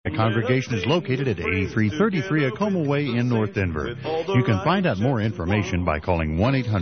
The congregation is located at 8333 Acoma Way in North Denver. You can find out more information by calling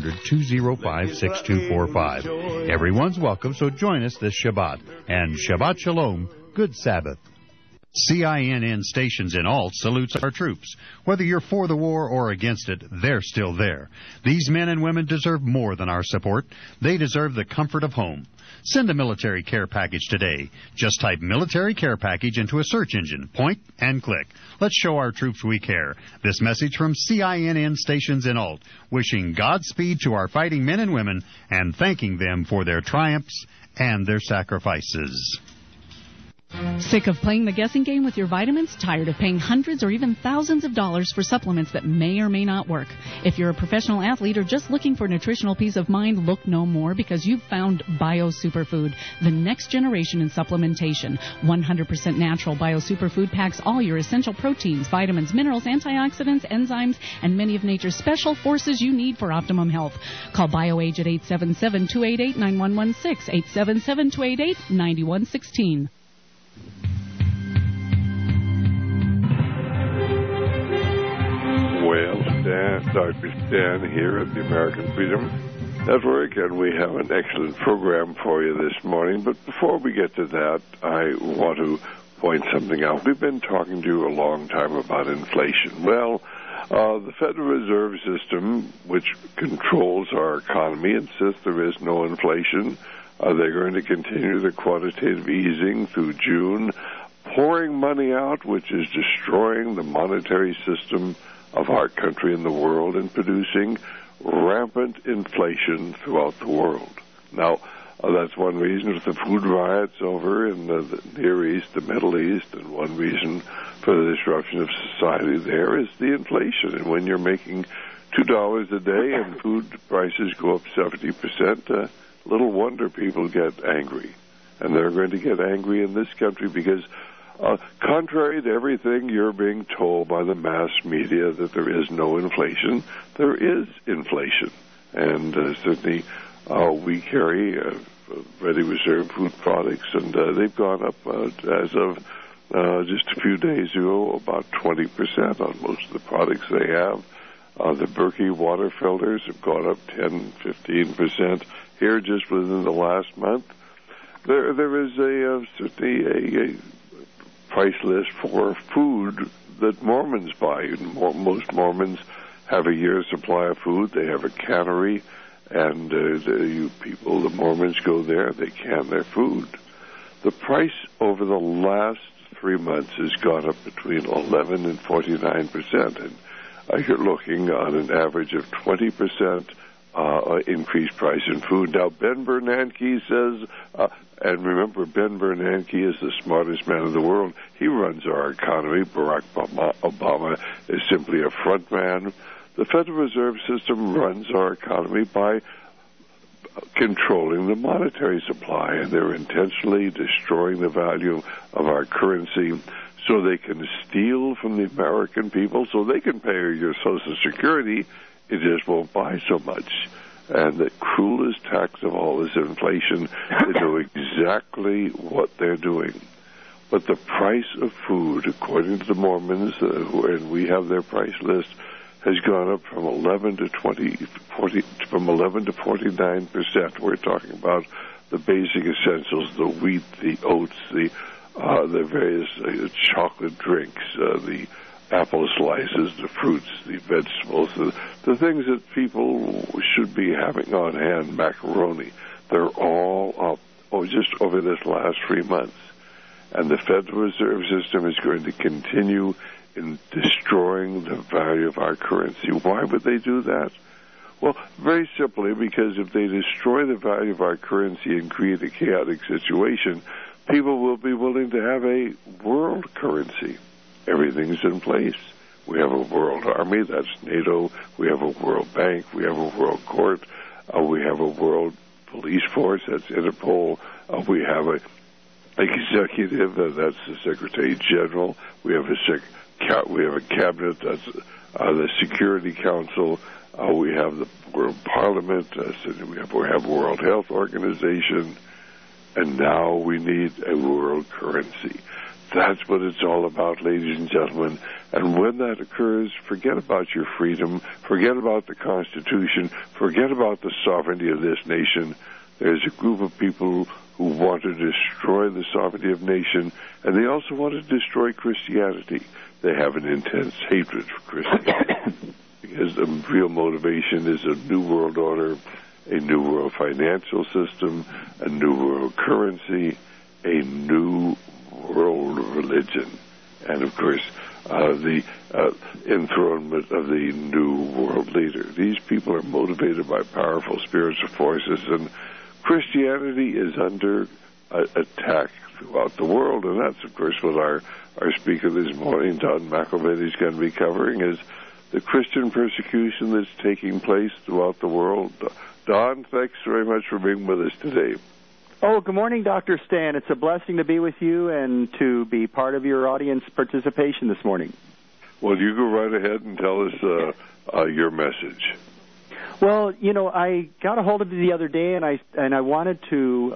1-800-205-6245. Everyone's welcome, so join us this Shabbat. And Shabbat Shalom, good Sabbath. CINN Stations in Alt salutes our troops. Whether you're for the war or against it, they're still there. These men and women deserve more than our support. They deserve the comfort of home. Send a military care package today. Just type military care package into a search engine, point, and click. Let's show our troops we care. This message from CINN Stations in Alt, wishing Godspeed to our fighting men and women and thanking them for their triumphs and their sacrifices. Sick of playing the guessing game with your vitamins? Tired of paying hundreds or even thousands of dollars for supplements that may or may not work? If you're a professional athlete or just looking for nutritional peace of mind, look no more, because you've found Bio Superfood, the next generation in supplementation. 100% natural Bio Superfood packs all your essential proteins, vitamins, minerals, antioxidants, enzymes, and many of nature's special forces you need for optimum health. Call BioAge at 877-288-9116, 877-288-9116. Well, Dr. Stan here at the American Freedom Network, and we have an excellent program for you this morning. But before we get to that, I want to point something out. We've been talking to you a long time about inflation. Well, the Federal Reserve System, which controls our economy, insists there is no inflation. They're going to continue the quantitative easing through June, pouring money out, which is destroying the monetary system of our country and the world and producing rampant inflation throughout the world. Now, that's one reason for the food riots over in the Near East, the Middle East, and one reason for the disruption of society there is the inflation. And when you're making $2 a day and food prices go up 70%, little wonder people get angry. And they're going to get angry in this country because contrary to everything you're being told by the mass media that there is no inflation, there is inflation. And certainly we carry ready reserve food products, and they've gone up as of just a few days ago about 20% on most of the products they have. The Berkey water filters have gone up 10, 15% here just within the last month. There is certainly a price list for food that Mormons buy. Most Mormons have a year's supply of food. They have a cannery, and the Mormons go there, they can their food. The price over the last 3 months has gone up between 11 and 49%, and you're looking on an average of 20% increased price in food. Now, Ben Bernanke says, and remember, Ben Bernanke is the smartest man in the world. He runs our economy. Barack Obama is simply a front man. The Federal Reserve System runs our economy by controlling the monetary supply, and they're intentionally destroying the value of our currency so they can steal from the American people so they can pay your Social Security. It just won't buy so much. And the cruelest tax of all is inflation. They know exactly what they're doing. But the price of food, according to the Mormons, and we have their price list, has gone up from 11 to 49%. We're talking about the basic essentials: the wheat, the oats, the various chocolate drinks, the apple slices, the fruits, the vegetables, the things that people should be having on hand, macaroni. They're all up just over this last 3 months. And the Federal Reserve System is going to continue in destroying the value of our currency. Why would they do that? Well, very simply because if they destroy the value of our currency and create a chaotic situation, people will be willing to have a world currency. Everything's in place. We have a world army, that's NATO. We have a world bank. We have a world court. We have a world police force, that's Interpol. We have an executive, that's the Secretary General. We have a cabinet, that's the Security Council. We have the World Parliament. We have World Health Organization. And now we need a world currency. That's what it's all about, ladies and gentlemen. And when that occurs, forget about your freedom, forget about the Constitution, forget about the sovereignty of this nation. There's a group of people who want to destroy the sovereignty of nation, and they also want to destroy Christianity. They have an intense hatred for Christianity because the real motivation is a new world order, a new world financial system, a new world currency, a new world religion, and of course the enthronement of the new world leader. These people are motivated by powerful spiritual forces, and Christianity is under attack throughout the world, and that's of course what our speaker this morning, Don McElveen, is going to be covering, is the Christian persecution that's taking place throughout the world. Don, thanks very much for being with us today. Oh, good morning, Dr. Stan. It's a blessing to be with you and to be part of your audience participation this morning. Well, you go right ahead and tell us your message. Well, you know, I got a hold of you the other day, and I wanted to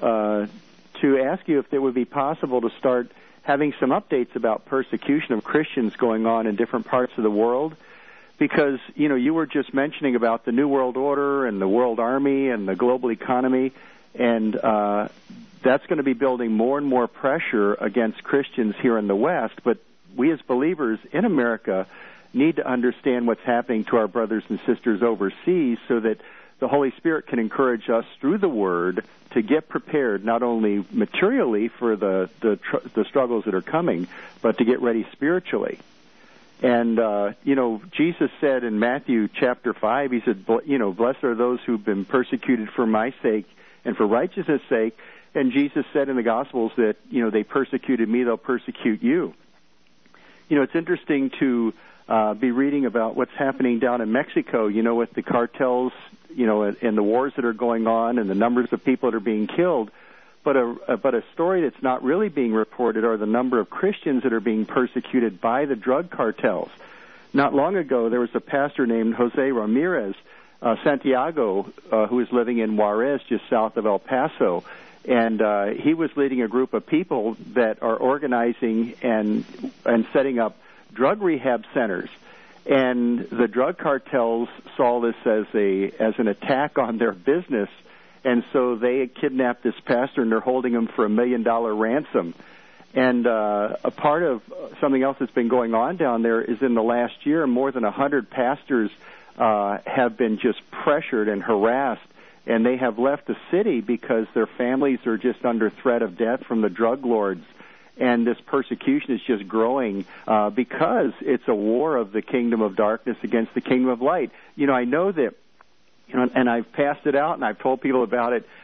ask you if it would be possible to start having some updates about persecution of Christians going on in different parts of the world. Because, you know, you were just mentioning about the New World Order and the World Army and the global economy, and that's going to be building more and more pressure against Christians here in the West. But we as believers in America need to understand what's happening to our brothers and sisters overseas so that the Holy Spirit can encourage us through the Word to get prepared not only materially for the struggles that are coming, but to get ready spiritually. And, you know, Jesus said in Matthew chapter 5, he said, you know, blessed are those who've been persecuted for my sake and for righteousness' sake. And Jesus said in the Gospels that, you know, they persecuted me, they'll persecute you. You know, it's interesting to be reading about what's happening down in Mexico, you know, with the cartels, you know, and the wars that are going on and the numbers of people that are being killed. But a story that's not really being reported are the number of Christians that are being persecuted by the drug cartels. Not long ago, there was a pastor named Jose Ramirez Santiago who was living in Juarez, just south of El Paso. And he was leading a group of people that are organizing and setting up drug rehab centers. And the drug cartels saw this as an attack on their business. And so they had kidnapped this pastor, and they're holding him for $1 million ransom. And a part of something else that's been going on down there is in the last year, more than 100 pastors have been just pressured and harassed, and they have left the city because their families are just under threat of death from the drug lords. And this persecution is just growing because it's a war of the kingdom of darkness against the kingdom of light. You know, I know that, you know, and I've passed it out, and I've told people about it,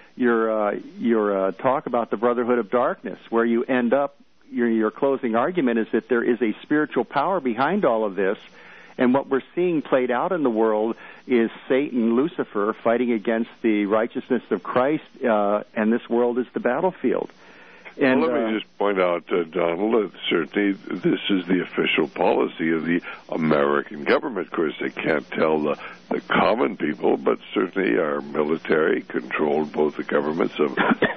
your talk about the brotherhood of darkness, where you end up, your closing argument is that there is a spiritual power behind all of this, and what we're seeing played out in the world is Satan, Lucifer, fighting against the righteousness of Christ, and this world is the battlefield. And, well, let me just point out, Donald, that certainly this is the official policy of the American government. Of course, they can't tell the common people, but certainly our military controlled both the governments of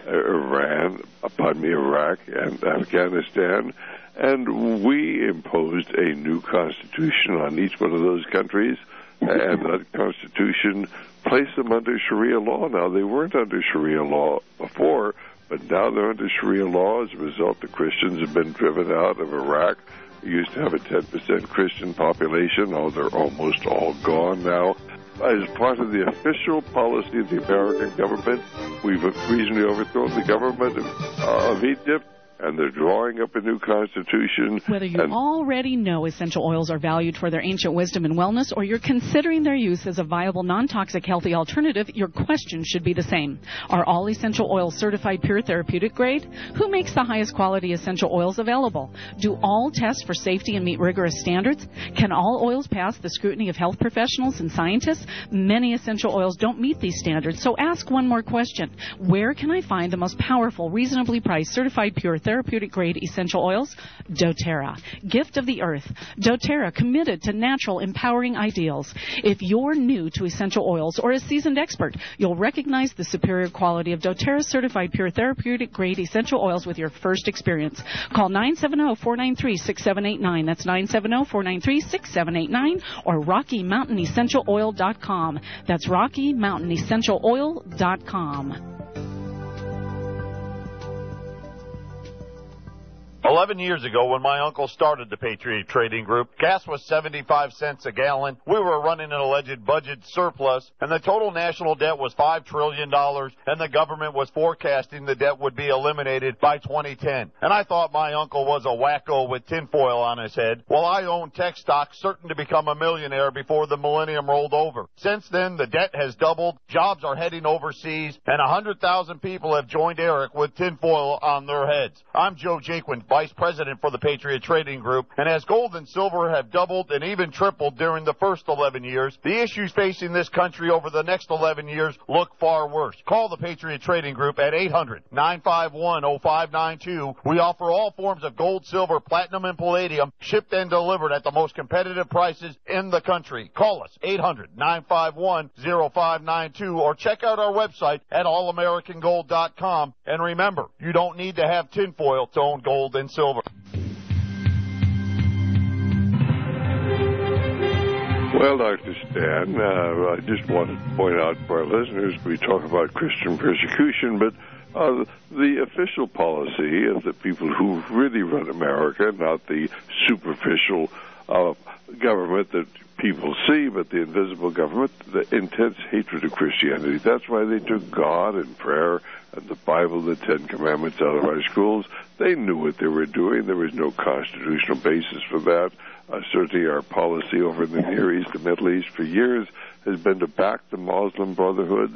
Iraq and Afghanistan, and we imposed a new constitution on each one of those countries, and that constitution placed them under Sharia law. Now, they weren't under Sharia law before, but now they're under Sharia law. As a result, the Christians have been driven out of Iraq. We used to have a 10% Christian population. Oh, they're almost all gone now. As part of the official policy of the American government, we've recently overthrown the government of Egypt, and they're drawing up a new constitution. Whether you already know essential oils are valued for their ancient wisdom and wellness, or you're considering their use as a viable, non-toxic, healthy alternative, your question should be the same. Are all essential oils certified pure therapeutic grade? Who makes the highest quality essential oils available? Do all test for safety and meet rigorous standards? Can all oils pass the scrutiny of health professionals and scientists? Many essential oils don't meet these standards, so ask one more question. Where can I find the most powerful, reasonably priced, certified pure therapeutic therapeutic-grade essential oils? doTERRA, gift of the earth. doTERRA, committed to natural, empowering ideals. If you're new to essential oils or a seasoned expert, you'll recognize the superior quality of doTERRA certified pure therapeutic-grade essential oils with your first experience. Call 970-493-6789. That's 970-493-6789 or RockyMountainEssentialOil.com. That's RockyMountainEssentialOil.com. 11 years ago, when my uncle started the Patriot Trading Group, gas was 75 cents a gallon. We were running an alleged budget surplus, and the total national debt was $5 trillion, and the government was forecasting the debt would be eliminated by 2010. And I thought my uncle was a wacko with tinfoil on his head. Well, I owned tech stocks, certain to become a millionaire before the millennium rolled over. Since then, the debt has doubled, jobs are heading overseas, and 100,000 people have joined Eric with tinfoil on their heads. I'm Joe Jaquin, Vice President for the Patriot Trading Group, and as gold and silver have doubled and even tripled during the first 11 years, the issues facing this country over the next 11 years look far worse. Call the Patriot Trading Group at 800-951-0592. We offer all forms of gold, silver, platinum, and palladium, shipped and delivered at the most competitive prices in the country. Call us, 800-951-0592, or check out our website at allamericangold.com. And remember, you don't need to have tinfoil to own gold and silver. Well, Dr. Stan, I just wanted to point out for our listeners, we talk about Christian persecution, but the official policy of the people who really run America, not the superficial government that people see, but the invisible government, the intense hatred of Christianity. That's why they took God and prayer and the Bible, the Ten Commandments, out of our schools. They knew what they were doing. There was no constitutional basis for that. Certainly our policy over in the Near East, the Middle East, for years has been to back the Muslim Brotherhood,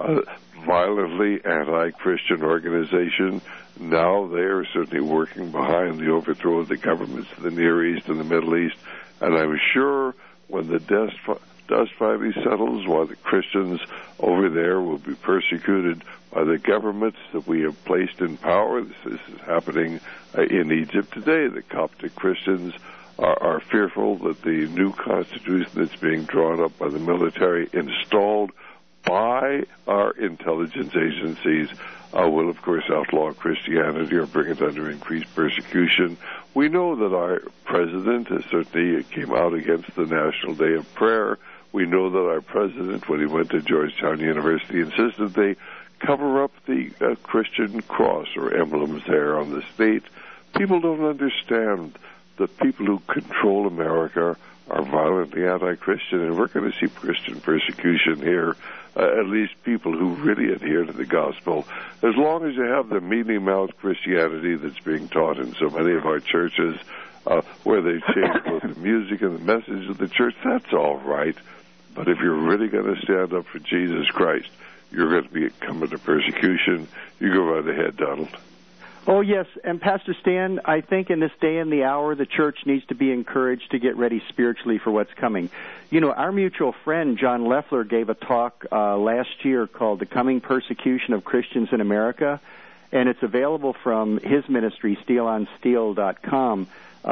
violently anti-Christian organization. Now they are certainly working behind the overthrow of the governments of the Near East and the Middle East. And I'm sure when the dust finally settles, while the Christians over there will be persecuted by the governments that we have placed in power. This is happening in Egypt today. The Coptic Christians are fearful that the new constitution that's being drawn up by the military, installed by our intelligence agencies, will, of course, outlaw Christianity or bring it under increased persecution. We know that our president has certainly came out against the National Day of Prayer. We know that our president, when he went to Georgetown University, insisted they cover up the Christian cross or emblems there on the state. People don't understand that people who control America are violently anti-Christian, and we're going to see Christian persecution here, at least people who really adhere to the gospel. As long as you have the mealy-mouthed Christianity that's being taught in so many of our churches, where they change both the music and the message of the church, that's all right. But if you're really going to stand up for Jesus Christ, you're going to be coming to persecution. You go right ahead, Donald. Oh, yes, and Pastor Stan, I think in this day and the hour, the church needs to be encouraged to get ready spiritually for what's coming. You know, our mutual friend, John Leffler, gave a talk last year called The Coming Persecution of Christians in America, and it's available from his ministry, steelonsteel.com,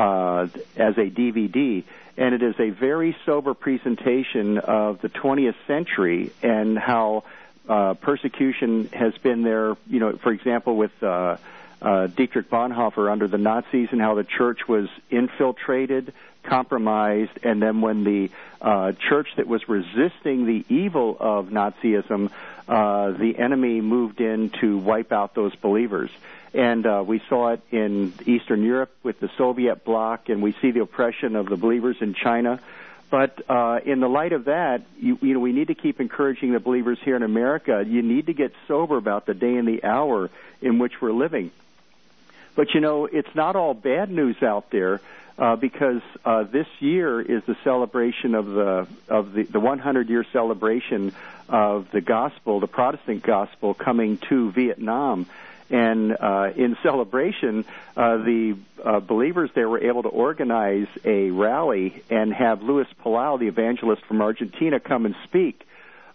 as a DVD. And it is a very sober presentation of the 20th century and how persecution has been there, you know, for example, with Dietrich Bonhoeffer under the Nazis, and how the church was infiltrated, compromised, and then when the church that was resisting the evil of Nazism, the enemy moved in to wipe out those believers. And we saw it in Eastern Europe with the Soviet bloc, and we see the oppression of the believers in China. But in the light of that, you know, we need to keep encouraging the believers here in America. You need to get sober about the day and the hour in which we're living. But, you know, it's not all bad news out there, because this year is the celebration of the 100-year celebration of the gospel, the Protestant gospel, coming to Vietnam. And in celebration, the believers there were able to organize a rally and have Luis Palau, the evangelist from Argentina, come and speak.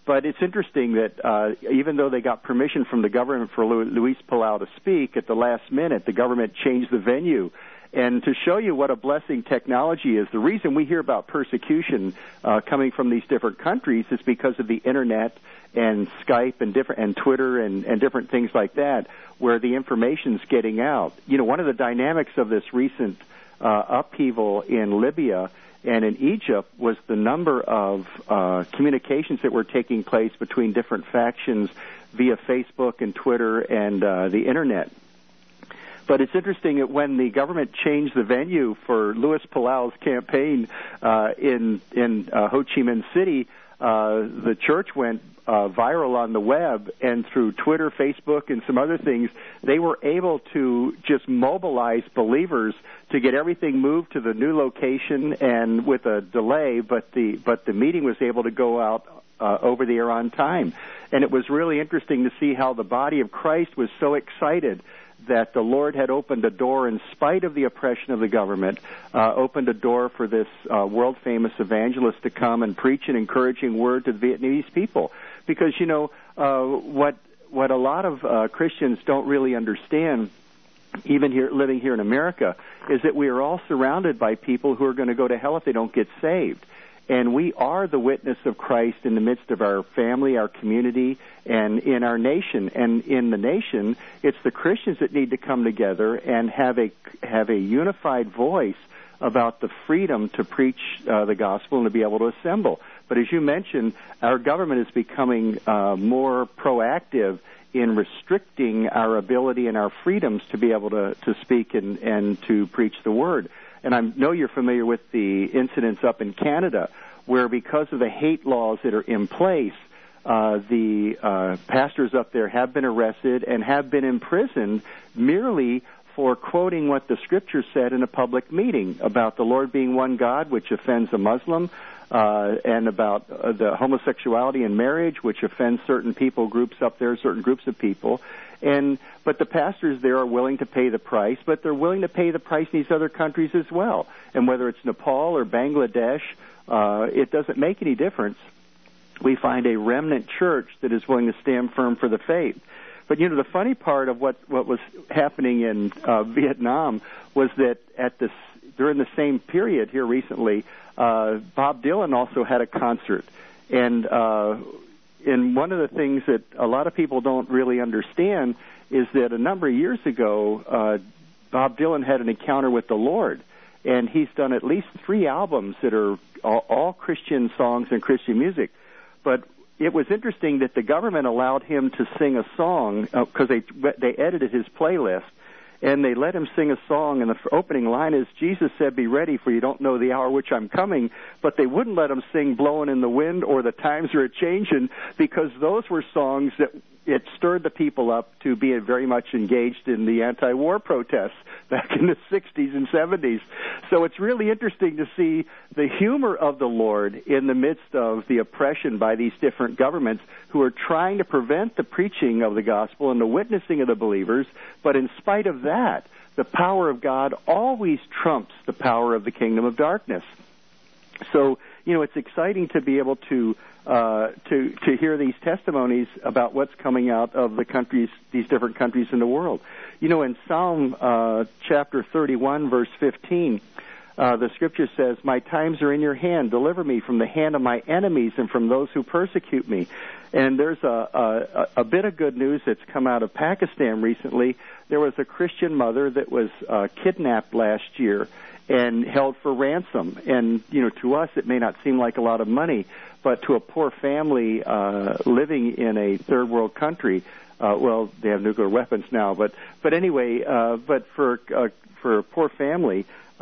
But it's interesting that even though they got permission from the government for Luis Palau to speak, at the last minute, the government changed the venue. And to show you what a blessing technology is, the reason we hear about persecution coming from these different countries is because of the Internet and Skype and Twitter and different things like that, where the information's getting out. You know, one of the dynamics of this recent upheaval in Libya and in Egypt was the number of communications that were taking place between different factions via Facebook and Twitter and the Internet. But it's interesting that when the government changed the venue for Luis Palau's campaign in Ho Chi Minh City, the church went viral on the web, and through Twitter, Facebook, and some other things, they were able to just mobilize believers to get everything moved to the new location, and with a delay, but the meeting was able to go out over the air on time. And it was really interesting to see how the body of Christ was so excited that the Lord had opened a door in spite of the oppression of the government, opened a door for this world-famous evangelist to come and preach an encouraging word to the Vietnamese people. Because, you know, what a lot of Christians don't really understand, even here living here in America, is that we are all surrounded by people who are going to go to hell if they don't get saved. And we are the witness of Christ in the midst of our family, our community, and in our nation. And in the nation, it's the Christians that need to come together and have a unified voice about the freedom to preach the gospel and to be able to assemble. But as you mentioned, our government is becoming more proactive in restricting our ability and our freedoms to be able to speak and to preach the word. And I know you're familiar with the incidents up in Canada, where because of the hate laws that are in place, the pastors up there have been arrested and have been imprisoned merely for quoting what the Scripture said in a public meeting about the Lord being one God, which offends a Muslim, and about the homosexuality in marriage, which offends certain people groups up there, certain groups of people. But the pastors there are willing to pay the price, but they're willing to pay the price in these other countries as well. And whether it's Nepal or Bangladesh, it doesn't make any difference. We find a remnant church that is willing to stand firm for the faith. But, you know, the funny part of what was happening in Vietnam was that during the same period here recently, Bob Dylan also had a concert. And one of the things that a lot of people don't really understand is that a number of years ago, Bob Dylan had an encounter with the Lord. And he's done at least 3 albums that are all Christian songs and Christian music. But it was interesting that the government allowed him to sing a song because they edited his playlist, and they let him sing a song, and the opening line is, "Jesus said, be ready, for you don't know the hour which I'm coming," but they wouldn't let him sing "Blowing in the Wind" or "The Times Are A-Changin'," because those were songs that it stirred the people up to be very much engaged in the anti-war protests back in the 60s and 70s. So it's really interesting to see the humor of the Lord in the midst of the oppression by these different governments who are trying to prevent the preaching of the gospel and the witnessing of the believers. But in spite of that, the power of God always trumps the power of the kingdom of darkness. So, you know, it's exciting to be able to hear these testimonies about what's coming out of the countries, these different countries in the world. You know, in Psalm chapter 31, verse 15, the Scripture says, "My times are in your hand. Deliver me from the hand of my enemies and from those who persecute me." And there's a bit of good news that's come out of Pakistan recently. There was a Christian mother that was kidnapped last year and held for ransom. And, you know, to us it may not seem like a lot of money, but to a poor family living in a third world country, well, they have nuclear weapons now, but anyway, but for a poor family,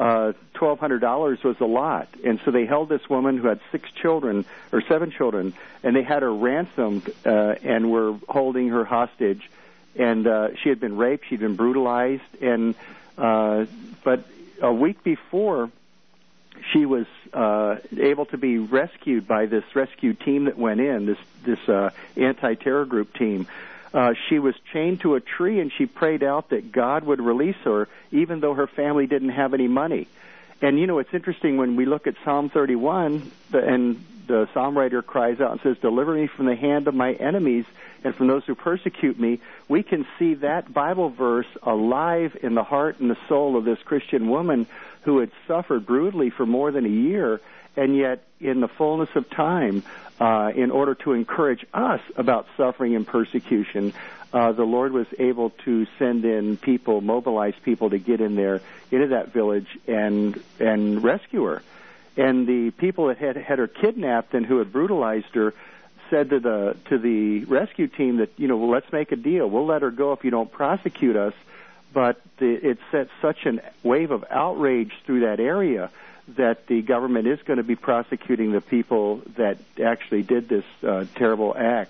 $1,200 was a lot. And so they held this woman who had 7 children, and they had her ransomed and were holding her hostage. And she had been raped, she'd been brutalized, and but a week before, she was able to be rescued by this rescue team that went in, this anti-terror group team. She was chained to a tree, and she prayed out that God would release her, even though her family didn't have any money. And, it's interesting when we look at Psalm 31, and the psalm writer cries out and says, "Deliver me from the hand of my enemies and from those who persecute me." We can see that Bible verse alive in the heart and the soul of this Christian woman who had suffered brutally for more than a year, and yet in the fullness of time, in order to encourage us about suffering and persecution, the Lord was able to send in people, mobilize people to get in there into that village and rescue her. And the people that had her kidnapped and who had brutalized her said to the rescue team that, well, let's make a deal. We'll let her go if you don't prosecute us. But it set such a wave of outrage through that area that the government is going to be prosecuting the people that actually did this terrible act.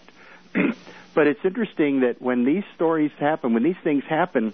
But it's interesting that when these stories happen, when these things happen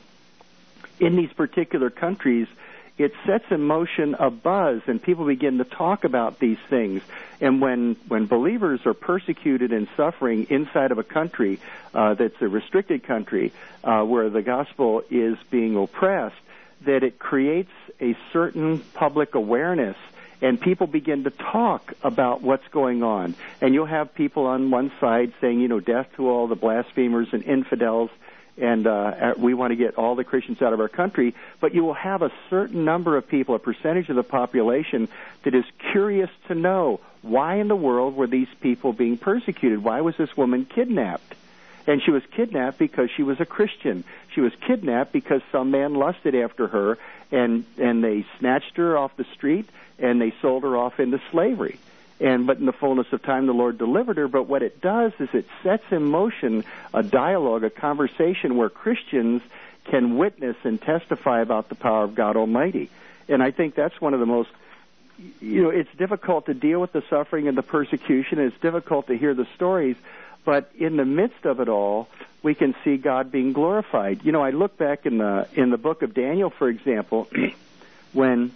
in these particular countries, it sets in motion a buzz, and people begin to talk about these things. And when believers are persecuted and suffering inside of a country that's a restricted country where the gospel is being oppressed, that it creates a certain public awareness, and people begin to talk about what's going on. And you'll have people on one side saying, death to all the blasphemers and infidels, and we want to get all the Christians out of our country. But you will have a certain number of people, a percentage of the population, that is curious to know, why in the world were these people being persecuted? Why was this woman kidnapped? And she was kidnapped because she was a Christian. She was kidnapped because some man lusted after her, and they snatched her off the street, and they sold her off into slavery. But in the fullness of time, the Lord delivered her. But what it does is it sets in motion a dialogue, a conversation where Christians can witness and testify about the power of God Almighty. And I think that's one of the most, it's difficult to deal with the suffering and the persecution. It's difficult to hear the stories. But in the midst of it all, we can see God being glorified. I look back in the book of Daniel, for example, when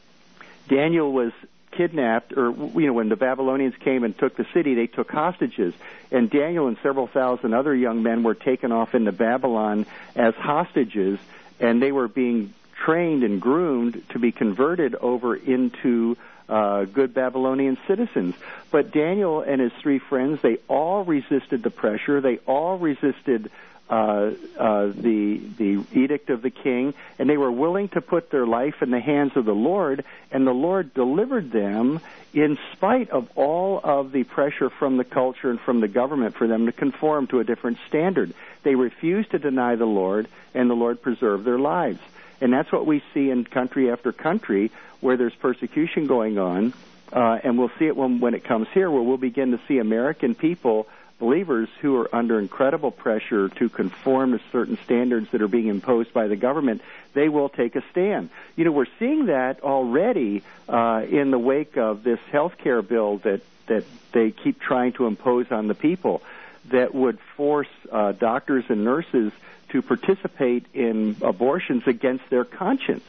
Daniel was kidnapped, or when the Babylonians came and took the city, they took hostages, and Daniel and several thousand other young men were taken off into Babylon as hostages, and they were being trained and groomed to be converted over into good Babylonian citizens. But Daniel and his three friends, they all resisted the pressure. They all resisted the edict of the king, and they were willing to put their life in the hands of the Lord, and the Lord delivered them in spite of all of the pressure from the culture and from the government for them to conform to a different standard. They refused to deny the Lord, and the Lord preserved their lives. And that's what we see in country after country where there's persecution going on, and we'll see it when it comes here, where we'll begin to see American people, believers who are under incredible pressure to conform to certain standards that are being imposed by the government. They will take a stand. We're seeing that already in the wake of this health care bill that they keep trying to impose on the people, that would force doctors and nurses to participate in abortions against their conscience.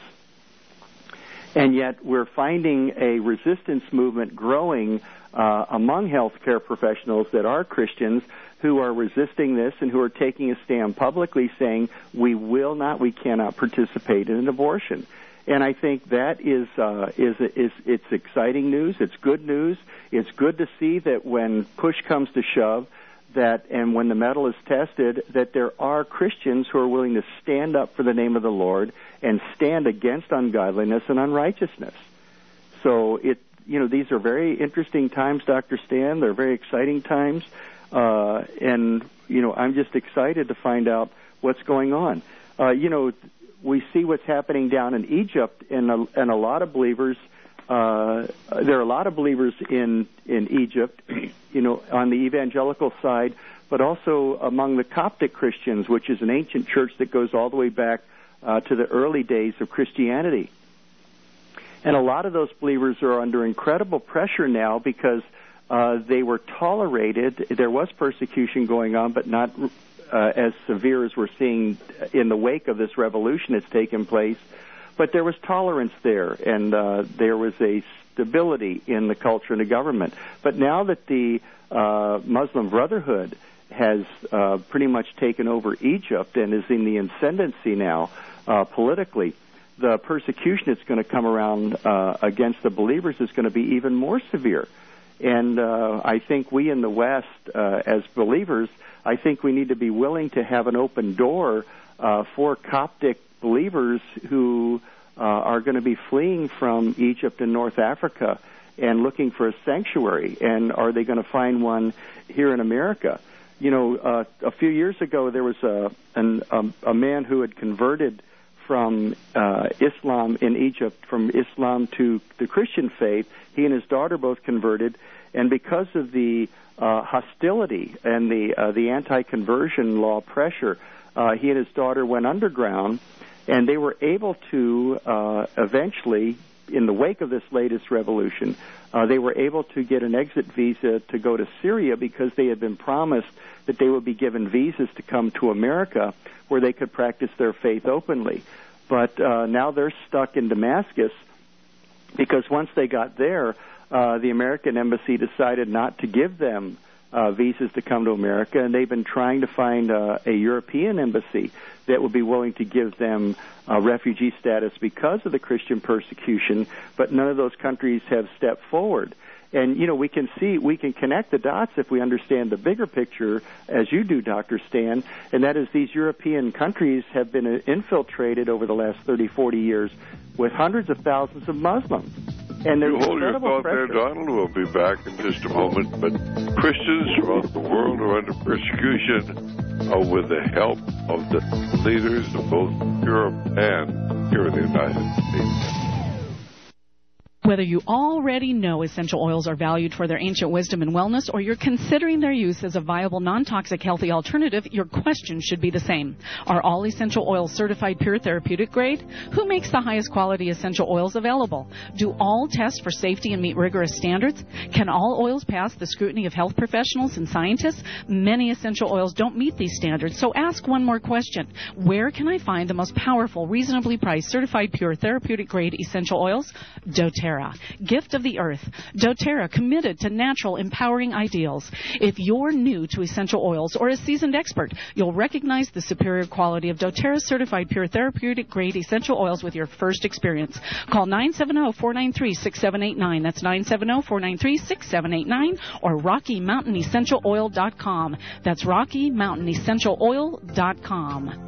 And yet we're finding a resistance movement growing among healthcare professionals that are Christians who are resisting this and who are taking a stand publicly saying, we cannot participate in an abortion. And I think that is it's exciting news. It's good news. It's good to see that when push comes to shove, and when the metal is tested, that there are Christians who are willing to stand up for the name of the Lord and stand against ungodliness and unrighteousness. So these are very interesting times, Dr. Stan. They're very exciting times. And I'm just excited to find out what's going on. We see what's happening down in Egypt, and a lot of believers. There are a lot of believers in Egypt, on the evangelical side, but also among the Coptic Christians, which is an ancient church that goes all the way back to the early days of Christianity. And a lot of those believers are under incredible pressure now because they were tolerated. There was persecution going on, but not as severe as we're seeing in the wake of this revolution that's taken place. But there was tolerance there, and there was a stability in the culture and the government. But now that the Muslim Brotherhood has pretty much taken over Egypt and is in the ascendancy now politically, the persecution that's going to come around against the believers is going to be even more severe. And I think we in the West, as believers, I think we need to be willing to have an open door for Coptic believers who are going to be fleeing from Egypt and North Africa and looking for a sanctuary. And are they going to find one here in America? You know, a few years ago there was a man who had converted from Islam in Egypt, from Islam to the Christian faith. He and his daughter both converted, and because of the hostility and the anti-conversion law pressure, he and his daughter went underground, and they were able to eventually, in the wake of this latest revolution, they were able to get an exit visa to go to Syria because they had been promised that they would be given visas to come to America where they could practice their faith openly. But now they're stuck in Damascus because once they got there, the American embassy decided not to give them visas to come to America, and they've been trying to find a European embassy that would be willing to give them refugee status because of the Christian persecution, but none of those countries have stepped forward. And, you know, we can connect the dots if we understand the bigger picture, as you do, Dr. Stan, and that is these European countries have been infiltrated over the last 30, 40 years with hundreds of thousands of Muslims. And there's you hold your incredible thought there, pressure. Donald. We'll be back in just a moment. But Christians throughout the world are under persecution with the help of the leaders of both Europe and here in the United States. Whether you already know essential oils are valued for their ancient wisdom and wellness, or you're considering their use as a viable, non-toxic, healthy alternative, your question should be the same. Are all essential oils certified pure therapeutic grade? Who makes the highest quality essential oils available? Do all test for safety and meet rigorous standards? Can all oils pass the scrutiny of health professionals and scientists? Many essential oils don't meet these standards, so ask one more question. Where can I find the most powerful, reasonably priced, certified pure therapeutic grade essential oils? doTERRA. Gift of the Earth. doTERRA, committed to natural, empowering ideals. If you're new to essential oils or a seasoned expert, you'll recognize the superior quality of doTERRA's certified pure therapeutic grade essential oils with your first experience. Call 970-493-6789. That's 970-493-6789 or RockyMountainEssentialOil.com. That's RockyMountainEssentialOil.com.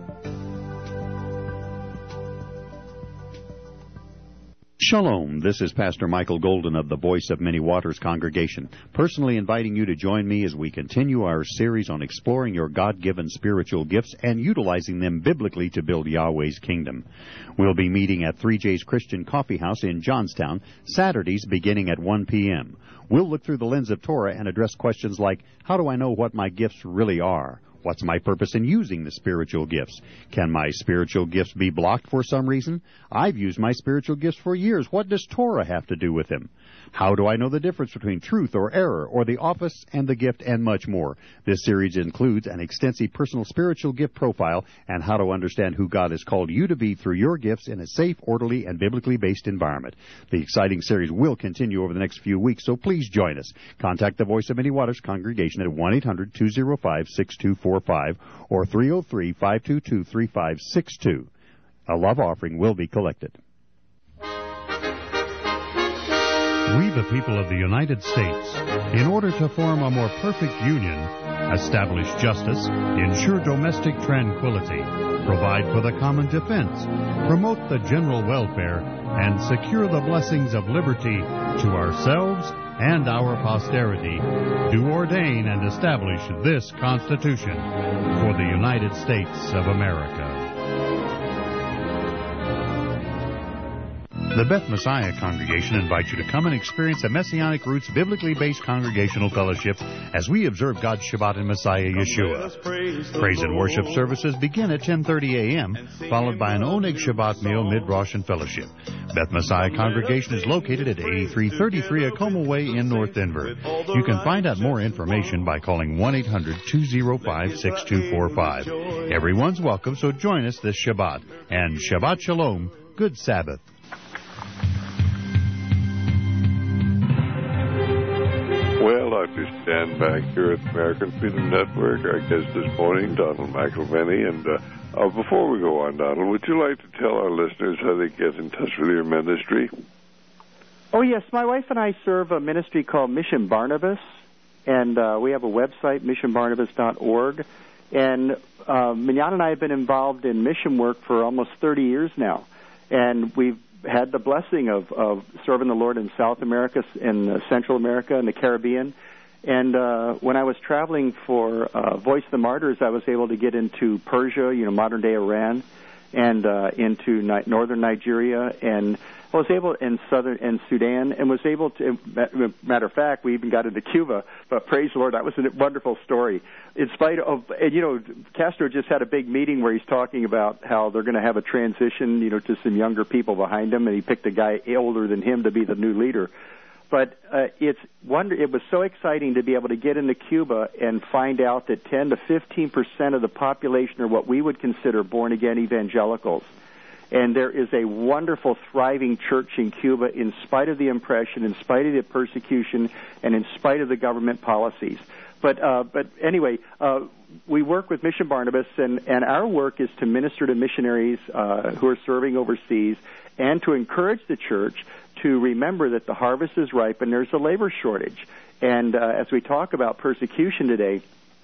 Shalom, this is Pastor Michael Golden of the Voice of Many Waters congregation, personally inviting you to join me as we continue our series on exploring your God-given spiritual gifts and utilizing them biblically to build Yahweh's kingdom. We'll be meeting at 3J's Christian Coffee House in Johnstown, Saturdays beginning at 1 p.m. We'll look through the lens of Torah and address questions like, how do I know what my gifts really are? What's my purpose in using the spiritual gifts? Can my spiritual gifts be blocked for some reason? I've used my spiritual gifts for years. What does Torah have to do with them? How do I know the difference between truth or error, or the office and the gift, and much more? This series includes an extensive personal spiritual gift profile and how to understand who God has called you to be through your gifts in a safe, orderly, and biblically based environment. The exciting series will continue over the next few weeks, so please join us. Contact the Voice of Many Waters congregation at 1-800-205-6245 or 303-522-3562. A love offering will be collected. We, the people of the United States, in order to form a more perfect union, establish justice, ensure domestic tranquility, provide for the common defense, promote the general welfare, and secure the blessings of liberty to ourselves and our posterity, do ordain and establish this Constitution for the United States of America. The Beth Messiah congregation invites you to come and experience a Messianic Roots biblically based congregational fellowship as we observe God's Shabbat in Messiah Yeshua. Praise and worship services begin at 10:30 a.m., followed by an Oneg Shabbat meal, mid-Rosh and fellowship. Beth Messiah congregation is located at 8333 Acoma Way in North Denver. You can find out more information by calling 1-800-205-6245. Everyone's welcome, so join us this Shabbat. And Shabbat Shalom, good Sabbath. Well, Dr. Stan Dan back here at the American Freedom Network. Our guest this morning, Donald McIlvany. And before we go on, Donald, would you like to tell our listeners how they get in touch with your ministry? Oh, yes. My wife and I serve a ministry called Mission Barnabas, and we have a website, missionbarnabas.org. And Mignon and I have been involved in mission work for almost 30 years now. And we've had the blessing of serving the Lord in South America, in Central America, and the Caribbean. And when I was traveling for Voice of the Martyrs, I was able to get into Persia, modern-day Iran, and into northern Nigeria, and I was able in southern and Sudan, and was able to. Matter of fact, we even got into Cuba. But praise the Lord, that was a wonderful story. In spite of, Castro just had a big meeting where he's talking about how they're going to have a transition, to some younger people behind him, and he picked a guy older than him to be the new leader. But it was so exciting to be able to get into Cuba and find out that 10 to 15% of the population are what we would consider born-again evangelicals. And there is a wonderful, thriving church in Cuba in spite of the oppression, in spite of the persecution, and in spite of the government policies. But anyway, we work with Mission Barnabas, and our work is to minister to missionaries who are serving overseas and to encourage the church to remember that the harvest is ripe and there's a labor shortage. And as we talk about persecution today,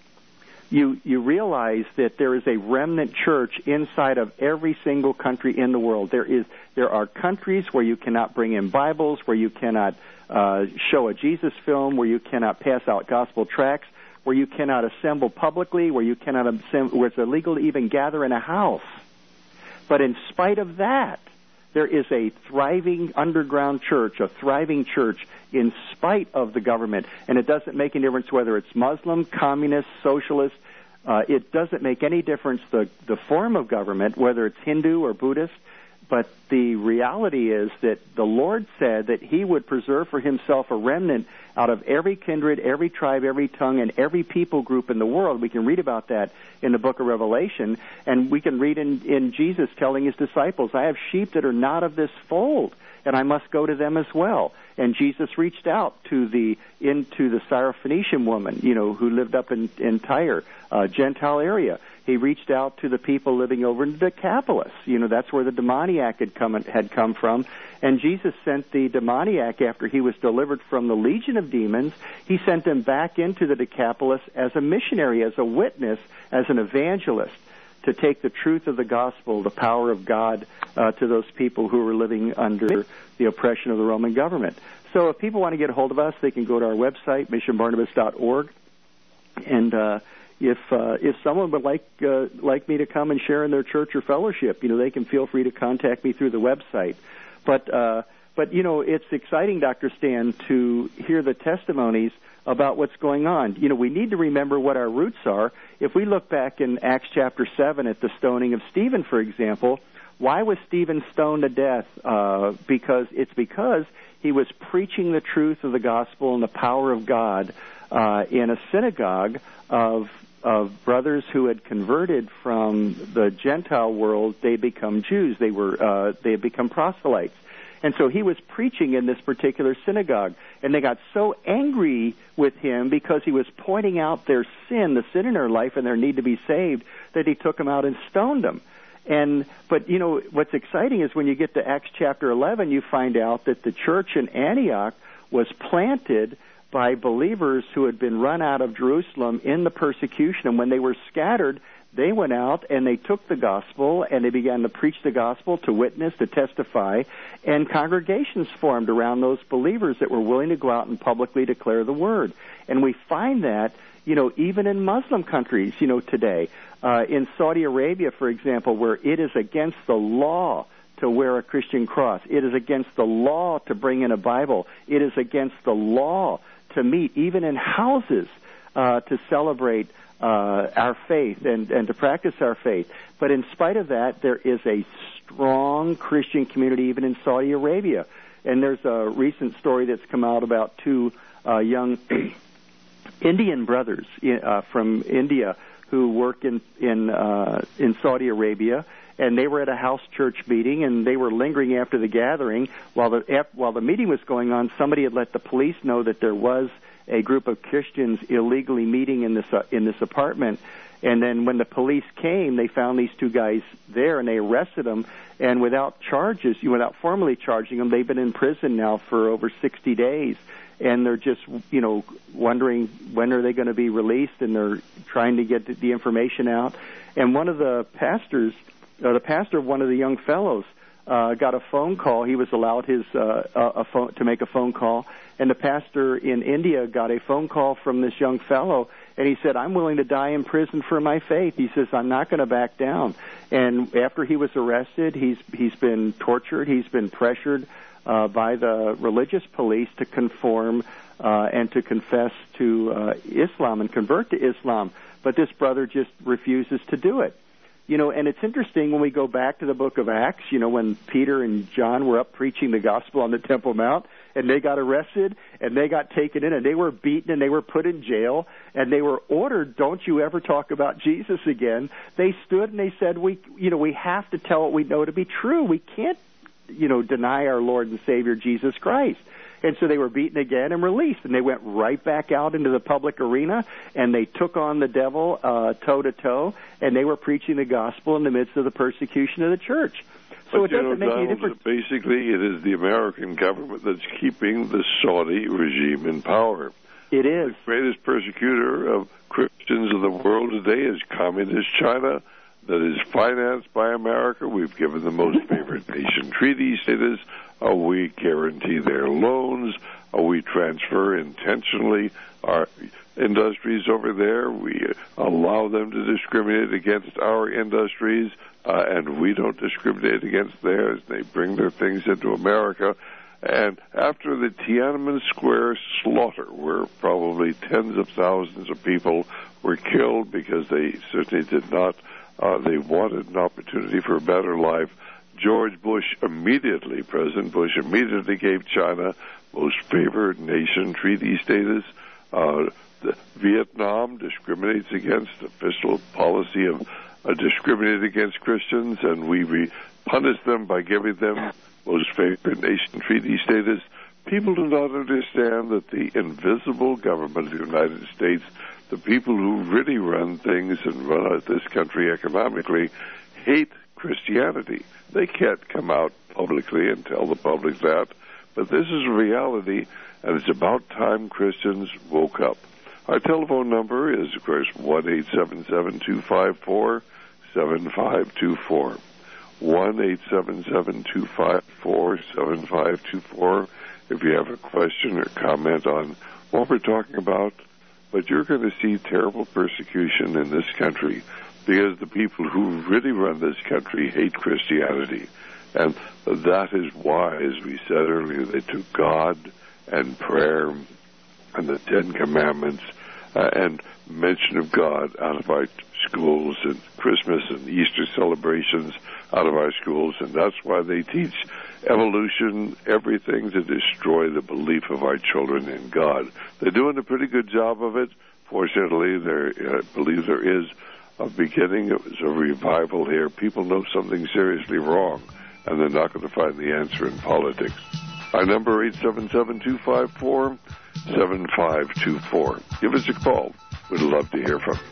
you realize that there is a remnant church inside of every single country in the world. There are countries where you cannot bring in Bibles, where you cannot show a Jesus film, where you cannot pass out gospel tracts, where you cannot assemble publicly, where it's illegal to even gather in a house. But in spite of that, there is a thriving underground church, a thriving church in spite of the government. And it doesn't make any difference whether it's Muslim, communist, socialist. It doesn't make any difference the form of government, whether it's Hindu or Buddhist. But the reality is that the Lord said that He would preserve for Himself a remnant out of every kindred, every tribe, every tongue, and every people group in the world. We can read about that in the book of Revelation, and we can read in Jesus telling His disciples, I have sheep that are not of this fold, and I must go to them as well. And Jesus reached out into the Syrophoenician woman, who lived up in Tyre, Gentile area. He reached out to the people living over in Decapolis. That's where the demoniac had come from. And Jesus sent the demoniac after he was delivered from the legion of demons. He sent him back into the Decapolis as a missionary, as a witness, as an evangelist, to take the truth of the gospel, the power of God, to those people who were living under the oppression of the Roman government. So if people want to get a hold of us, they can go to our website, missionbarnabas.org. And if someone would like me to come and share in their church or fellowship, they can feel free to contact me through the website. But it's exciting, Dr. Stan, to hear the testimonies about what's going on. We need to remember what our roots are. If we look back in Acts chapter 7 at the stoning of Stephen, for example, why was Stephen stoned to death? Because he was preaching the truth of the gospel and the power of God in a synagogue of brothers who had converted from the Gentile world. They become Jews. They had become proselytes. And so he was preaching in this particular synagogue, and they got so angry with him because he was pointing out their sin, the sin in their life, and their need to be saved, that he took them out and stoned them. But what's exciting is when you get to Acts chapter 11, you find out that the church in Antioch was planted by believers who had been run out of Jerusalem in the persecution. And when they were scattered, they went out and they took the gospel and they began to preach the gospel, to witness, to testify, and congregations formed around those believers that were willing to go out and publicly declare the word. And we find that, even in Muslim countries, today. In Saudi Arabia, for example, where it is against the law to wear a Christian cross. It is against the law to bring in a Bible. It is against the law to meet, even in houses, to celebrate our faith and to practice our faith. But in spite of that, there is a strong Christian community even in Saudi Arabia. And there's a recent story that's come out about two young Indian brothers from India who work in Saudi Arabia, and they were at a house church meeting, and they were lingering after the gathering. While the meeting was going on, somebody had let the police know that there was a group of Christians illegally meeting in this apartment. And then when the police came, they found these two guys there, and they arrested them. And without charges, without formally charging them, they've been in prison now for over 60 days. And they're just, wondering when are they going to be released, and they're trying to get the information out. And one of the pastors, the pastor of one of the young fellows, got a phone call. He was allowed to make a phone call, and the pastor in India got a phone call from this young fellow, and he said, "I'm willing to die in prison for my faith." He says, "I'm not going to back down." And after he was arrested, he's been tortured. He's been pressured by the religious police to conform and to confess to Islam and convert to Islam. But this brother just refuses to do it. And it's interesting when we go back to the book of Acts, when Peter and John were up preaching the gospel on the Temple Mount, and they got arrested, and they got taken in, and they were beaten, and they were put in jail, and they were ordered, "Don't you ever talk about Jesus again." They stood and they said, we have to tell what we know to be true. We can't, deny our Lord and Savior Jesus Christ. And so they were beaten again and released, and they went right back out into the public arena, and they took on the devil toe-to-toe, and they were preaching the gospel in the midst of the persecution of the church. So but it doesn't make any difference. Basically, it is the American government that's keeping the Saudi regime in power. It is. The greatest persecutor of Christians in the world today is Communist China, that is financed by America. We've given the most favored nation treaty status. We guarantee their loans. We transfer intentionally our industries over there. We allow them to discriminate against our industries, and we don't discriminate against theirs. They bring their things into America. And after the Tiananmen Square slaughter, where probably tens of thousands of people were killed because they certainly did not, they wanted an opportunity for a better life, President Bush immediately gave China most favored nation treaty status. Vietnam discriminates against official policy of discriminating against Christians, and we punish them by giving them most favored nation treaty status. People do not understand that the invisible government of the United States, the people who really run things and run this country economically, hate Christianity. They can't come out publicly and tell the public that, but this is a reality, and it's about time Christians woke up. Our telephone number is, of course, 1-877-254-7524. 1-877-254-7524 if you have a question or comment on what we're talking about. But you're going to see terrible persecution in this country because the people who really run this country hate Christianity. And that is why, as we said earlier, they took God and prayer and the Ten Commandments and mention of God out of our schools, and Christmas and Easter celebrations out of our schools. And that's why they teach evolution, everything to destroy the belief of our children in God. They're doing a pretty good job of it. Fortunately, I believe there is a beginning. It was a revival here. People know something seriously wrong, and they're not going to find the answer in politics. Our number, 877-254-7524. Give us a call. We'd love to hear from you.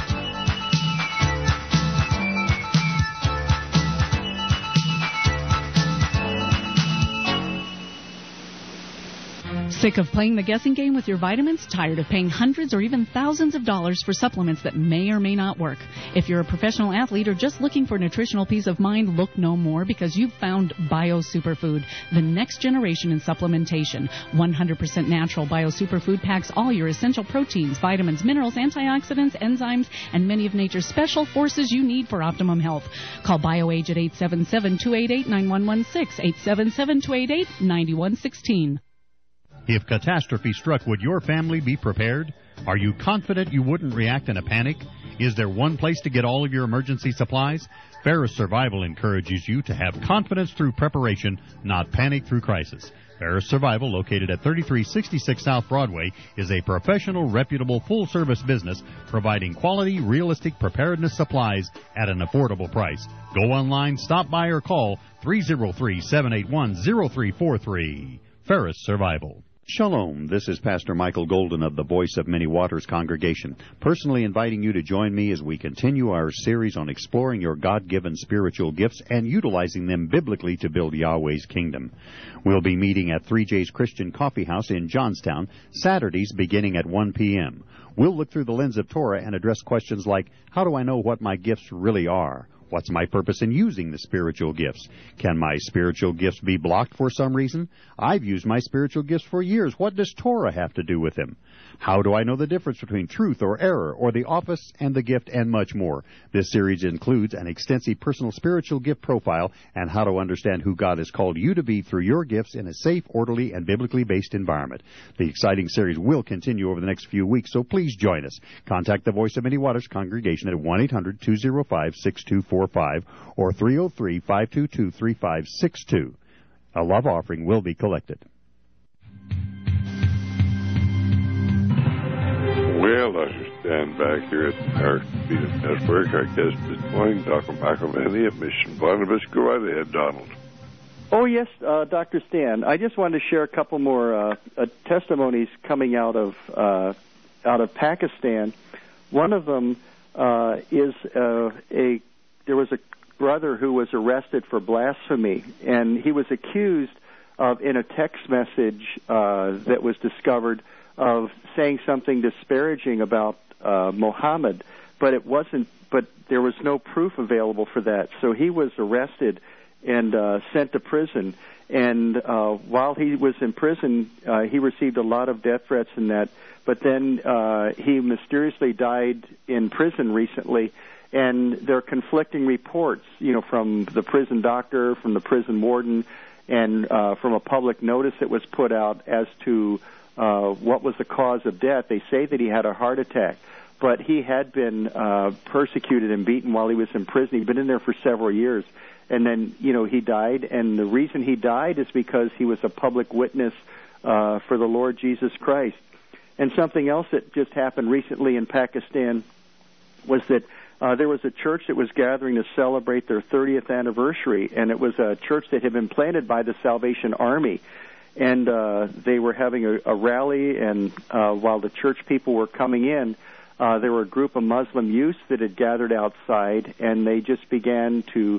Sick of playing the guessing game with your vitamins? Tired of paying hundreds or even thousands of dollars for supplements that may or may not work? If you're a professional athlete or just looking for nutritional peace of mind, look no more, because you've found Bio Superfood, the next generation in supplementation. 100% natural Bio Superfood packs all your essential proteins, vitamins, minerals, antioxidants, enzymes, and many of nature's special forces you need for optimum health. Call BioAge at 877-288-9116, 877-288-9116. If catastrophe struck, would your family be prepared? Are you confident you wouldn't react in a panic? Is there one place to get all of your emergency supplies? Ferris Survival encourages you to have confidence through preparation, not panic through crisis. Ferris Survival, located at 3366 South Broadway, is a professional, reputable, full-service business providing quality, realistic preparedness supplies at an affordable price. Go online, stop by, or call 303-781-0343. Ferris Survival. Shalom, this is Pastor Michael Golden of the Voice of Many Waters congregation, personally inviting you to join me as we continue our series on exploring your God-given spiritual gifts and utilizing them biblically to build Yahweh's kingdom. We'll be meeting at 3J's Christian Coffee House in Johnstown, Saturdays beginning at 1 p.m. We'll look through the lens of Torah and address questions like, how do I know what my gifts really are? What's my purpose in using the spiritual gifts? Can my spiritual gifts be blocked for some reason? I've used my spiritual gifts for years. What does Torah have to do with them? How do I know the difference between truth or error, or the office and the gift, and much more? This series includes an extensive personal spiritual gift profile and how to understand who God has called you to be through your gifts in a safe, orderly, and biblically based environment. The exciting series will continue over the next few weeks, so please join us. Contact the Voice of Many Waters congregation at 1-800-205-6245 or 303-522-3562. A love offering will be collected. Well, I should stand back here at the American Freedom Network. Our guest this morning, Dr. Michael Manley of Mission Barnabas. Go right ahead, Donald. Oh, yes, Dr. Stan. I just wanted to share a couple more testimonies coming out of Pakistan. One of them is there was a brother who was arrested for blasphemy, and he was accused of, in a text message that was discovered, of saying something disparaging about Muhammad, but it wasn't. But there was no proof available for that, so he was arrested and sent to prison. And while he was in prison, he received a lot of death threats and that. But then he mysteriously died in prison recently, and there are conflicting reports, from the prison doctor, from the prison warden, and from a public notice that was put out as to what was the cause of death. They say that he had a heart attack, but he had been persecuted and beaten while he was in prison. He'd been in there for several years, and then he died. And the reason he died is because he was a public witness for the Lord Jesus Christ. And something else that just happened recently in Pakistan was that there was a church that was gathering to celebrate their 30th anniversary, and it was a church that had been planted by the Salvation Army. And they were having a rally, and while the church people were coming in, there were a group of Muslim youths that had gathered outside, and they just began to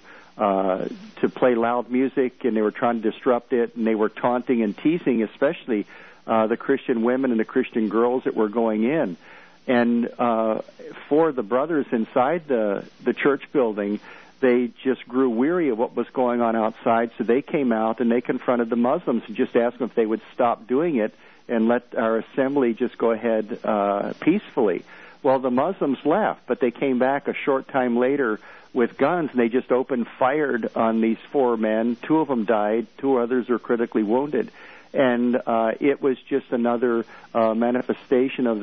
play loud music, and they were trying to disrupt it, and they were taunting and teasing, especially the Christian women and the Christian girls that were going in. And for the brothers inside the church building, they just grew weary of what was going on outside, so they came out and they confronted the Muslims and just asked them if they would stop doing it and let our assembly just go ahead peacefully. Well, the Muslims left, but they came back a short time later with guns, and they just opened fire on these four men. Two of them died. Two others are critically wounded. And it was just another manifestation of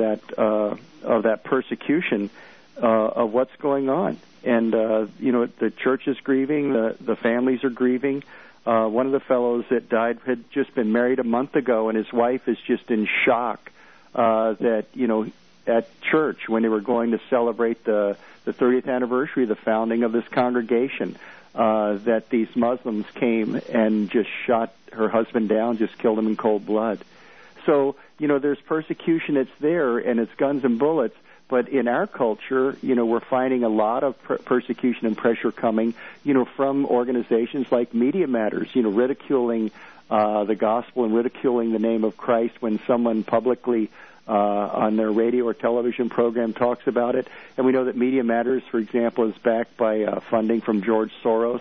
that persecution of what's going on. And, the church is grieving, the families are grieving. One of the fellows that died had just been married a month ago, and his wife is just in shock that, at church, when they were going to celebrate the 30th anniversary of the founding of this congregation, that these Muslims came and just shot her husband down, just killed him in cold blood. So, there's persecution, it's there, and it's guns and bullets. But in our culture, we're finding a lot of persecution and pressure coming, from organizations like Media Matters, ridiculing the gospel and ridiculing the name of Christ when someone publicly on their radio or television program talks about it. And we know that Media Matters, for example, is backed by funding from George Soros,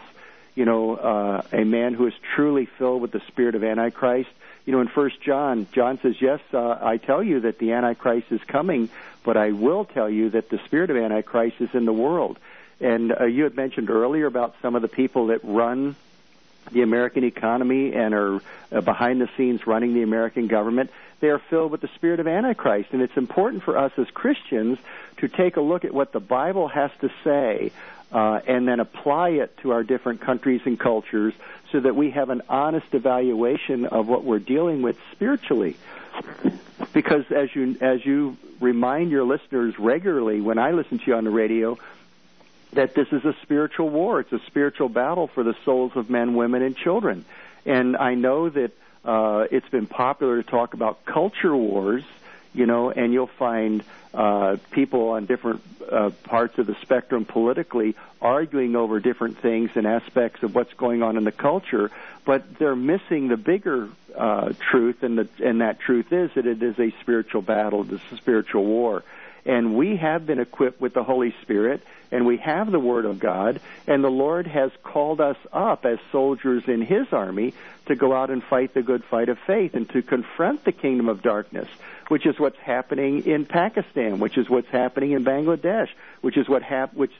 a man who is truly filled with the spirit of Antichrist. In 1 John says, yes, I tell you that the Antichrist is coming, but I will tell you that the spirit of Antichrist is in the world. And you had mentioned earlier about some of the people that run the American economy and are behind the scenes running the American government. They are filled with the spirit of Antichrist. And it's important for us as Christians to take a look at what the Bible has to say and then apply it to our different countries and cultures so that we have an honest evaluation of what we're dealing with spiritually. Because as you remind your listeners regularly when I listen to you on the radio, that this is a spiritual war. It's a spiritual battle for the souls of men, women, and children. And I know that it's been popular to talk about culture wars, and you'll find people on different parts of the spectrum politically arguing over different things and aspects of what's going on in the culture, but they're missing the bigger truth, and that truth is that it is a spiritual battle, it's a spiritual war. And we have been equipped with the Holy Spirit, and we have the Word of God, and the Lord has called us up as soldiers in His army to go out and fight the good fight of faith and to confront the kingdom of darkness, which is what's happening in Pakistan, which is what's happening in Bangladesh, which is what's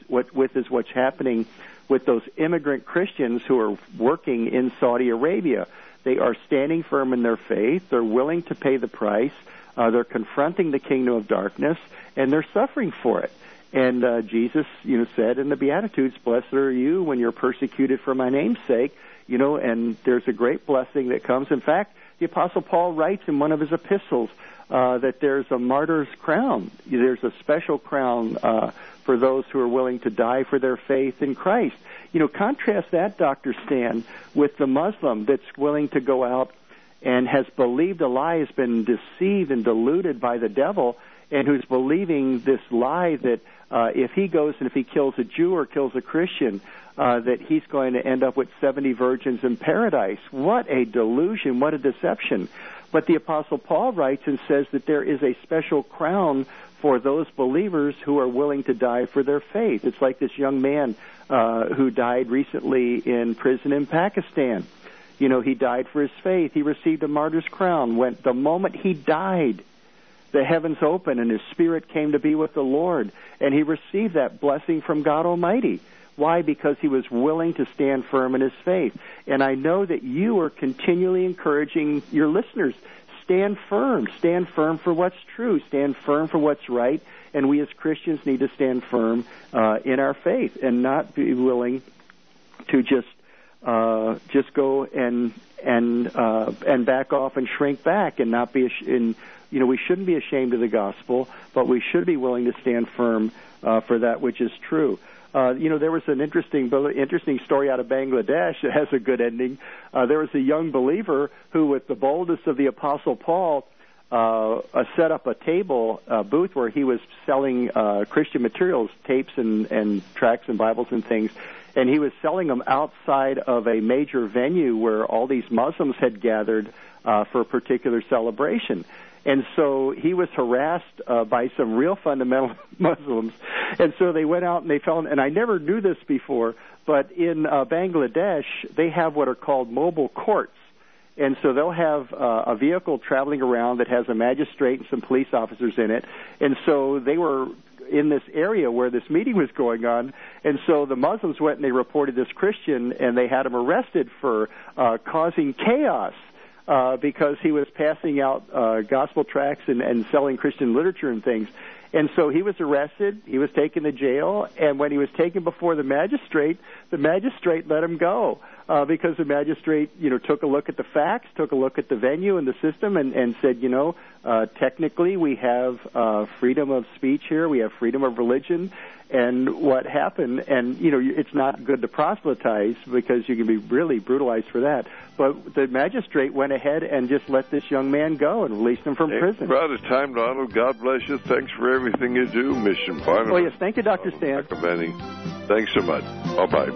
happening with those immigrant Christians who are working in Saudi Arabia. They are standing firm in their faith. They're willing to pay the price. They're confronting the kingdom of darkness, and they're suffering for it. And Jesus, said in the Beatitudes, "Blessed are you when you're persecuted for my name's sake." And there's a great blessing that comes. In fact, the Apostle Paul writes in one of his epistles that there's a martyr's crown. There's a special crown for those who are willing to die for their faith in Christ. Contrast that, Dr. Stan, with the Muslim that's willing to go out and has believed a lie, has been deceived and deluded by the devil, and who's believing this lie that if he goes and if he kills a Jew or kills a Christian, that he's going to end up with 70 virgins in paradise. What a delusion, what a deception. But the Apostle Paul writes and says that there is a special crown for those believers who are willing to die for their faith. It's like this young man who died recently in prison in Pakistan. He died for his faith. He received a martyr's crown. When the moment he died, the heavens opened and his spirit came to be with the Lord, and he received that blessing from God Almighty. Why? Because he was willing to stand firm in his faith. And I know that you are continually encouraging your listeners, stand firm for what's true, stand firm for what's right, and we as Christians need to stand firm in our faith and not be willing to just go and back off and shrink back and not be we shouldn't be ashamed of the gospel, but we should be willing to stand firm for that which is true. There was an interesting story out of Bangladesh that has a good ending. There was a young believer who, with the boldness of the Apostle Paul, set up a booth where he was selling Christian materials, tapes and tracts and Bibles and things, and he was selling them outside of a major venue where all these Muslims had gathered for a particular celebration. And so he was harassed by some real fundamental Muslims. And so they went out and they found, and I never knew this before, but in Bangladesh, they have what are called mobile courts. And so they'll have a vehicle traveling around that has a magistrate and some police officers in it. And so they were in this area where this meeting was going on. And so the Muslims went and they reported this Christian, and they had him arrested for causing chaos. Because he was passing out gospel tracts and selling Christian literature and things. And so he was arrested, he was taken to jail, and when he was taken before the magistrate let him go because the magistrate, took a look at the facts, took a look at the venue and the system and said, technically we have freedom of speech here, we have freedom of religion. And what happened, and, it's not good to proselytize because you can be really brutalized for that. But the magistrate went ahead and just let this young man go and released him from prison. We're out of time, Donald. God bless you. Thanks for everything you do. Mission Barnabas. Oh, yes. Thank you, Dr. Stan. Thanks so much. Bye-bye.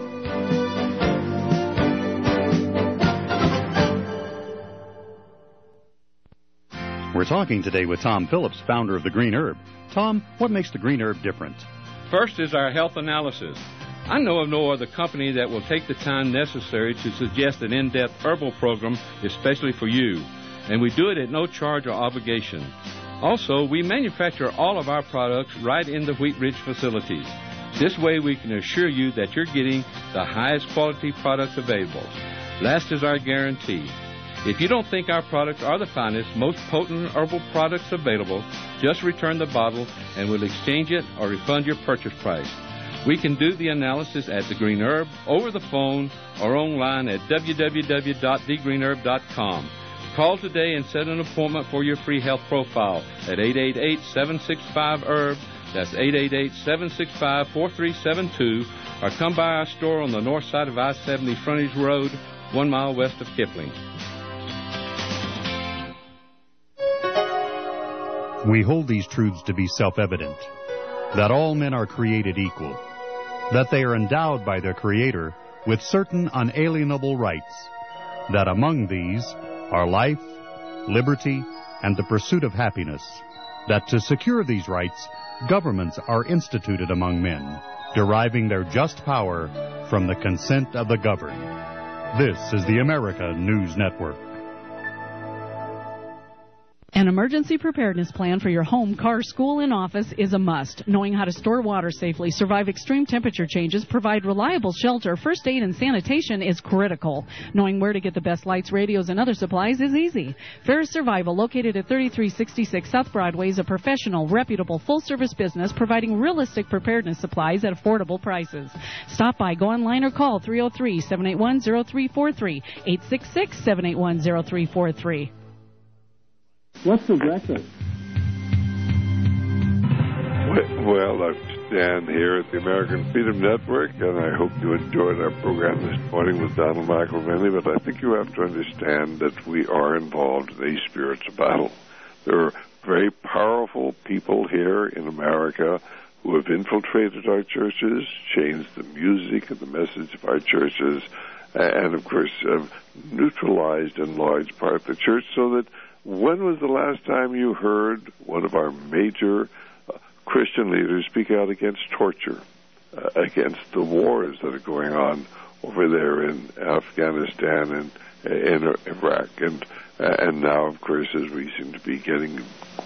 We're talking today with Tom Phillips, founder of the Green Herb. Tom, what makes the Green Herb different? First is our health analysis. I know of no other company that will take the time necessary to suggest an in-depth herbal program, especially for you. And we do it at no charge or obligation. Also, we manufacture all of our products right in the Wheat Ridge facilities. This way we can assure you that you're getting the highest quality products available. Last is our guarantee. If you don't think our products are the finest, most potent herbal products available, just return the bottle and we'll exchange it or refund your purchase price. We can do the analysis at The Green Herb, over the phone, or online at www.thegreenherb.com. Call today and set an appointment for your free health profile at 888-765-HERB. That's 888-765-4372. Or come by our store on the north side of I-70 Frontage Road, 1 mile west of Kipling. We hold these truths to be self-evident, that all men are created equal, that they are endowed by their Creator with certain unalienable rights, that among these are life, liberty, and the pursuit of happiness, that to secure these rights, governments are instituted among men, deriving their just power from the consent of the governed. This is the America News Network. An emergency preparedness plan for your home, car, school, and office is a must. Knowing how to store water safely, survive extreme temperature changes, provide reliable shelter, first aid, and sanitation is critical. Knowing where to get the best lights, radios, and other supplies is easy. Ferris Survival, located at 3366 South Broadway, is a professional, reputable, full-service business providing realistic preparedness supplies at affordable prices. Stop by, go online, or call 303-781-0343, 866-781-0343. What's for breakfast? Well, I'm Stan here at the American Freedom Network, and I hope you enjoyed our program this morning with Donald McElvany, but I think you have to understand that we are involved in a spiritual battle. There are very powerful people here in America who have infiltrated our churches, changed the music and the message of our churches, and, of course, have neutralized in large part the church, so that when was the last time you heard one of our major Christian leaders speak out against torture, against the wars that are going on over there in Afghanistan and in Iraq, and now, of course, as we seem to be getting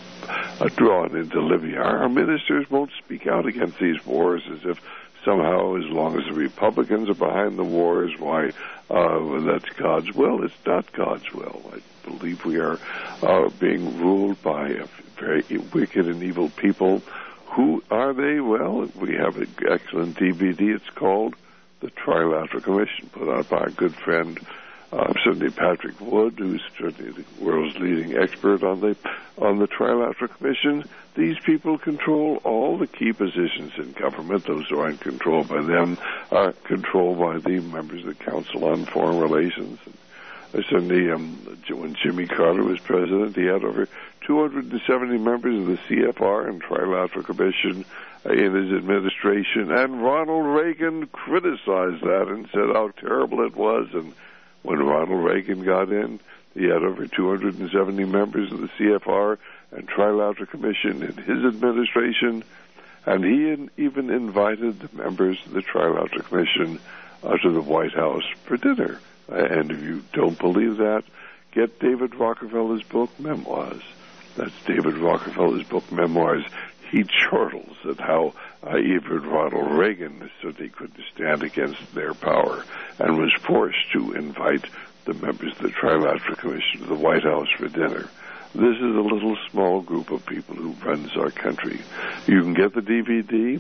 drawn into Libya, our ministers won't speak out against these wars as if somehow, as long as the Republicans are behind the wars, why, that's God's will. It's not God's will. I believe we are being ruled by a very wicked and evil people. Who are they? Well, we have an excellent DVD. It's called The Trilateral Commission, put out by our good friend, certainly Patrick Wood, who's certainly the world's leading expert on the Trilateral Commission. These people control all the key positions in government. Those who aren't controlled by them are controlled by the members of the Council on Foreign Relations. Certainly, when Jimmy Carter was president, he had over 270 members of the CFR and Trilateral Commission in his administration, and Ronald Reagan criticized that and said how terrible it was. And when Ronald Reagan got in, he had over 270 members of the CFR and Trilateral Commission in his administration, and he even invited the members of the Trilateral Commission to the White House for dinner. And if you don't believe that, get David Rockefeller's book, Memoirs. That's David Rockefeller's book, Memoirs. He chortles at how even Ronald Reagan certainly couldn't stand against their power and was forced to invite the members of the Trilateral Commission to the White House for dinner. This is a little small group of people who runs our country. You can get the DVD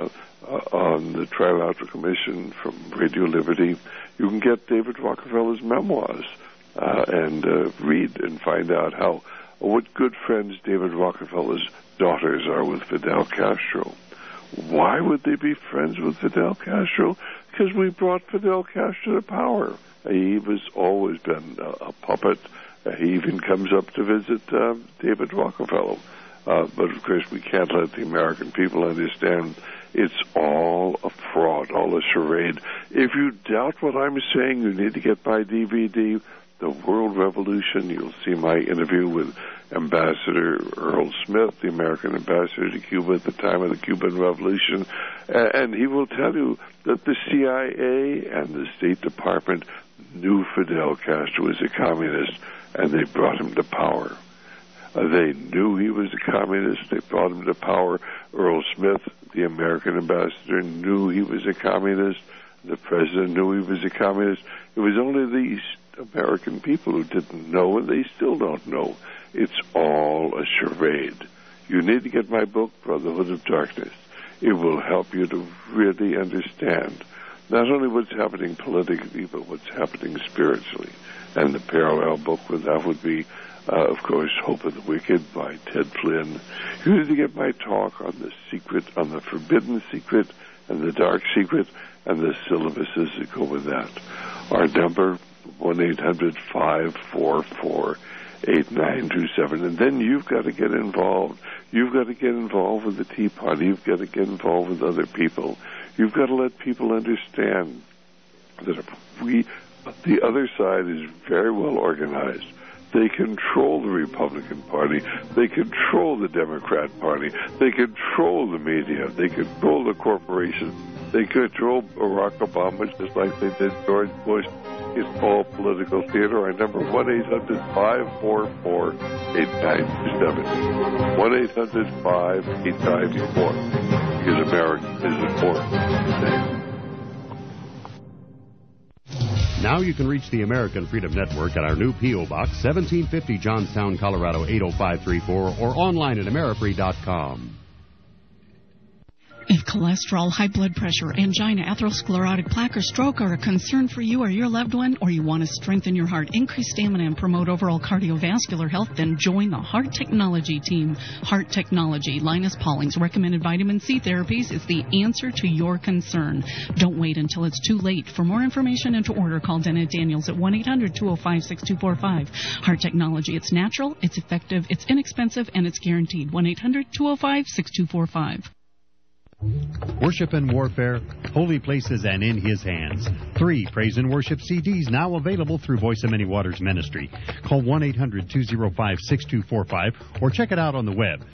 on the Trilateral Commission from Radio Liberty. You can get David Rockefeller's memoirs and read and find out what good friends David Rockefeller's daughters are with Fidel Castro. Why would they be friends with Fidel Castro? Because we brought Fidel Castro to power. He has always been a puppet. He even comes up to visit David Rockefeller. But, of course, we can't let the American people understand it's all a fraud, all a charade. If you doubt what I'm saying, you need to get my DVD, The World Revolution. You'll see my interview with Ambassador Earl Smith, the American ambassador to Cuba at the time of the Cuban Revolution. And he will tell you that the CIA and the State Department knew Fidel Castro was a communist, and they brought him to power. They knew he was a communist. They brought him to power. Earl Smith, the American ambassador, knew he was a communist. The president knew he was a communist. It was only these American people who didn't know, and they still don't know. It's all a charade. You need to get my book, Brotherhood of Darkness. It will help you to really understand not only what's happening politically, but what's happening spiritually. And the parallel book with that would be, of course, Hope of the Wicked by Ted Flynn. You need to get my talk on the secret, on the forbidden secret and the dark secret, and the syllabuses that go with that. Our number, 1-800-544-8927. And then you've got to get involved. You've got to get involved with the Tea Party. You've got to get involved with other people. You've got to let people understand that if the other side is very well organized. They control the Republican Party. They control the Democrat Party. They control the media. They control the corporations. They control Barack Obama just like they did George Bush. It's all political theater. Our number, 1-800-544-8927. 1-800-5894. Because America is important. Now you can reach the American Freedom Network at our new P.O. Box, 1750 Johnstown, Colorado, 80534, or online at amerifree.com. If cholesterol, high blood pressure, angina, atherosclerotic plaque, or stroke are a concern for you or your loved one, or you want to strengthen your heart, increase stamina, and promote overall cardiovascular health, then join the Heart Technology team. Heart Technology, Linus Pauling's recommended vitamin C therapies is the answer to your concern. Don't wait until it's too late. For more information and to order, call Dennett Daniels at 1-800-205-6245. Heart Technology, it's natural, it's effective, it's inexpensive, and it's guaranteed. 1-800-205-6245. Worship and Warfare, Holy Places and In His Hands. 3 praise and worship CDs now available through Voice of Many Waters Ministry. Call 1-800-205-6245 or check it out on the web.